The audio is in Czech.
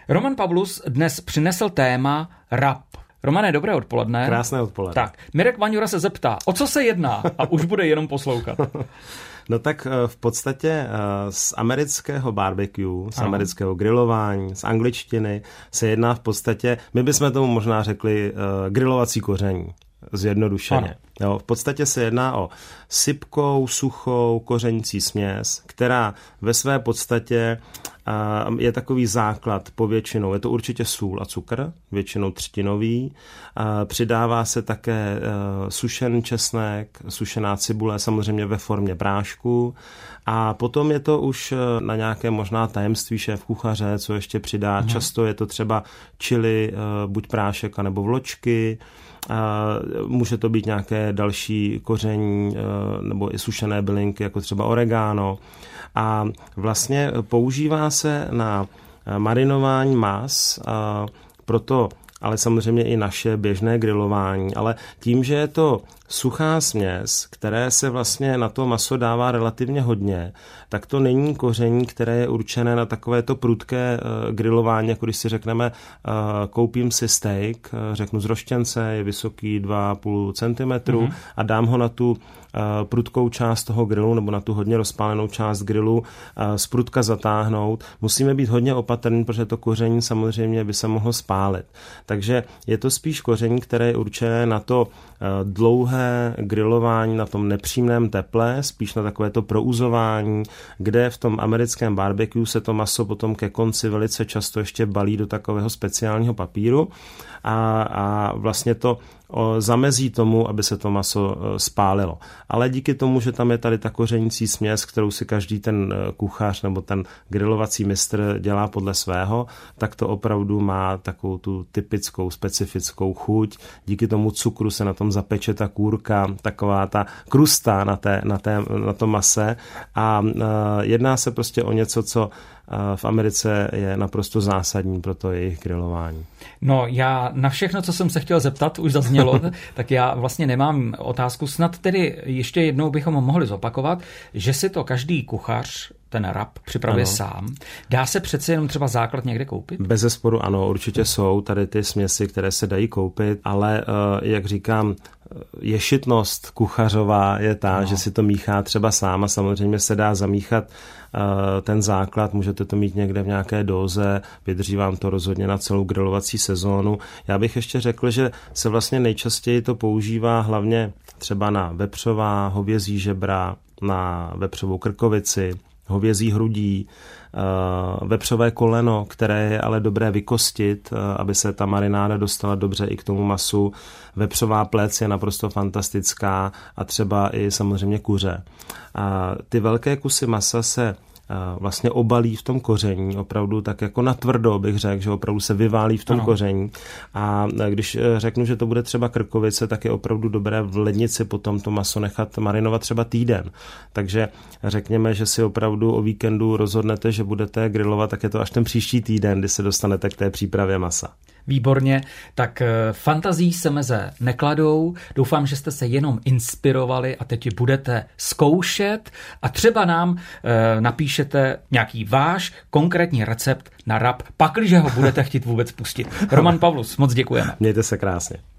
Roman Pavlus dnes přinesl téma rap. Romane, dobré odpoledne. Krásné odpoledne. Tak, Mirek Vaňura se zeptá, o co se jedná a už bude jenom poslouchat. No tak v podstatě z amerického barbecue, z amerického grilování, z angličtiny se jedná v podstatě, my bychom tomu možná řekli grilovací koření, zjednodušeně. Jo, v podstatě se jedná o sypkou, suchou, kořenící směs, která ve své podstatě je takový základ povětšinou. Je to určitě sůl a cukr, většinou třtinový. Přidává se také sušený česnek, sušená cibule, samozřejmě ve formě prášku. A potom je to už na nějaké možná tajemství šéf kuchaře, co ještě přidá. Často je to třeba chili, buď prášek, anebo vločky. Může to být nějaké další koření nebo i sušené bylinky, jako třeba oregano. A vlastně používá se na marinování mas, proto ale samozřejmě i naše běžné grilování, ale tím, že je to suchá směs, které se vlastně na to maso dává relativně hodně, tak to není koření, které je určené na takovéto prudké grilování, jako když si řekneme, koupím si steak, řeknu z roštěnce, je vysoký 2,5 cm a dám ho na tu prudkou část toho grilu nebo na tu hodně rozpálenou část grilu z prudka zatáhnout. Musíme být hodně opatrní, protože to koření samozřejmě by se mohlo spálit. Takže je to spíš koření, které je určené na to dlouhé grilování na tom nepřímném teple, spíš na takovéto prouzování, kde v tom americkém barbecue se to maso potom ke konci velice často ještě balí do takového speciálního papíru a vlastně to zamezí tomu, aby se to maso spálilo. Ale díky tomu, že tam je tady ta kořenící směs, kterou si každý ten kuchař nebo ten grilovací mistr dělá podle svého, tak to opravdu má takovou tu typickou, specifickou chuť. Díky tomu cukru se na tom zapeče ta kůrka, taková ta krusta na tom mase a jedná se prostě o něco, co v Americe je naprosto zásadní pro to jejich grilování. No já na všechno, co jsem se chtěl zeptat, už zaznělo, tak já vlastně nemám otázku. Snad tedy ještě jednou bychom mohli zopakovat, že si to každý kuchař ten rap připravuje sám. Dá se přece jenom třeba základ někde koupit? Bezesporu ano, určitě jsou tady ty směsi, které se dají koupit, ale jak říkám, ješitnost kuchařová je ta, že si to míchá třeba sám a samozřejmě se dá zamíchat ten základ, můžete to mít někde v nějaké dóze, vydrží vám to rozhodně na celou grilovací sezónu. Já bych ještě řekl, že se vlastně nejčastěji to používá hlavně třeba na vepřová, hovězí žebra, na vepřovou krkovici, hovězí hrudí, vepřové koleno, které je ale dobré vykostit, aby se ta marináda dostala dobře i k tomu masu. Vepřová plec je naprosto fantastická a třeba i samozřejmě kuře. A ty velké kusy masa se vlastně obalí v tom koření, opravdu tak jako natvrdo bych řekl, že opravdu se vyválí v tom koření. A když řeknu, že to bude třeba krkovice, tak je opravdu dobré v lednici potom to maso nechat marinovat třeba týden. Takže řekněme, že si opravdu o víkendu rozhodnete, že budete grilovat, tak je to až ten příští týden, kdy se dostanete k té přípravě masa. Výborně, tak fantazí se meze nekladou. Doufám, že jste se jenom inspirovali a teď budete zkoušet a třeba nám napíšete nějaký váš konkrétní recept na rap, pakliže ho budete chtít vůbec pustit. Roman Pavlus, moc děkujeme. Mějte se krásně.